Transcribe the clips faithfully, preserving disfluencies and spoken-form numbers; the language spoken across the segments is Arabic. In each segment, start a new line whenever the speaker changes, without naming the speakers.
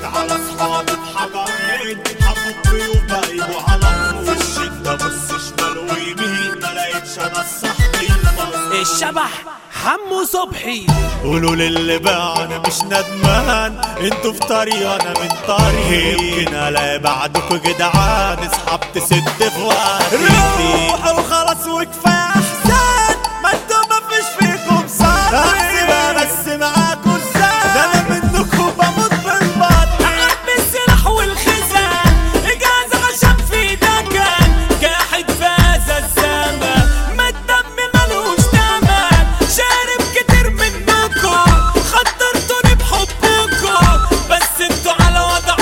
على اصحابي بحجرين حبوا الضيوف بقيوا على طول في الشدة بص شمال ويمين ملاقيتش انا الصاحبي
الشبح حمو صبحي.
قولوا للي بقى انا مش ندمان، انتوا في طريق انا من طريق، يمكن الاقي بعدكوا جدعان اصحاب تسد في وقت روحوا وخلاص وكفايه احزان، ما انتوا مفيش فيكم صبر احسبها بس معاكوا ازاي، ده انا منكوا بموت بالبطن
عم السلاح والخزان اجازة عشان في دكان جاحد فاز الزمان، ما الدم ملوش تمن شارب كتير منكم خطرتوني بحبكم، بس انتوا على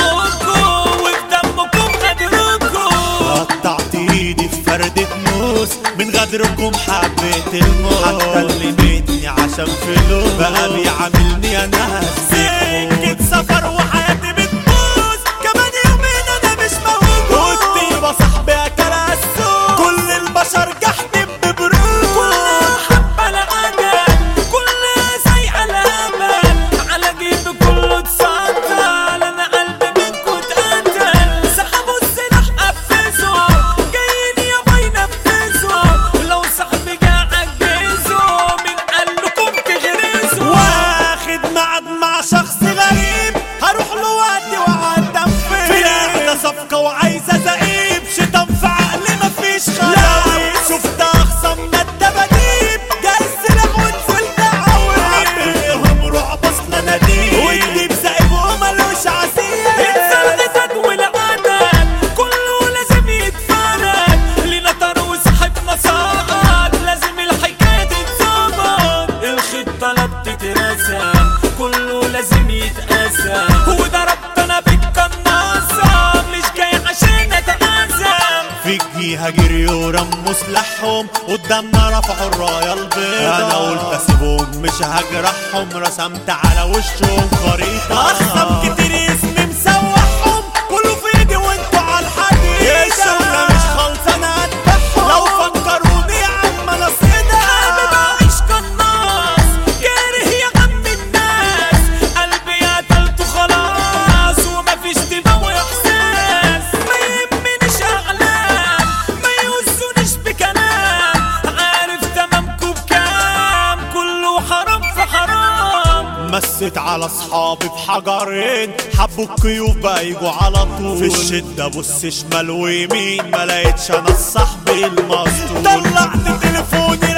وضعكم وفي دمكم غدركم.
قطعت ايدي في فردة موس من غدركم حبيت الموت، حتى اللي بيتني عشان فلوس بقى بيعاملني انا سكة سفر وحياتي بتبوظ، كمان يومين انا مش موجود والطيبة صاحبي اكل السوق، كل البشر جحدي ببروز
كلها حبة العدد كلها سايقة الامل على جيبي كله اتسطل، انا قلبي منكوا اتقتل سحبوا السلاح قفزوا جايين يابا ينفذوا، لو صاحبي جه عجزوا مين قالكم تغرزوا،
واخد ميعاد مع شخص غريب هروح له وقتي وقعد انفذ في احدى صفقة وعايزة زقيب شيطان في عقلي مفيش خلاص، شفت اخصم ما الدباديب جاي السلاح ونزلت اعوي عبيهم رعب اصلا نديب والديب زقيب ومالوش عسير
اتسلتت والعدد كله لازم يتفرد لينا طار وصاحبنا سقط لازم الحكاية تتظبط، الخطة لا بتترسم كله لازم يتقسم، وضربت انا بالقناصة مش جاي عشان اتعزم،
في الجهة جريوا رموا سلاحهم قدامنا رفعوا الراية البيضاء، انا قلت اسيبهم مش هجرحهم رسمت على وشهم خريطة، اخصم كتير اسمي مسوحهم كله في ايدي وانتوا على الحديد، الشغلة مش خالصة انا هذبحهم لو فكروني يا عم انا صيدة،
حابب اعيش قناص كاره يا عم الناس، قلبي قتلته خلاص ومفيش دماغ واحساس، ما يهمنيش اعلام ما يوزونيش بكلام، عارف تمامكم بكام كله حرام في حرام.
مسيت على اصحابي بحجرين حبوا الكيوف بقى يجوا على طول في الشدة بص شمال ويمين ما لقيتش انا الصاحبي المسطول، طلعت تليفوني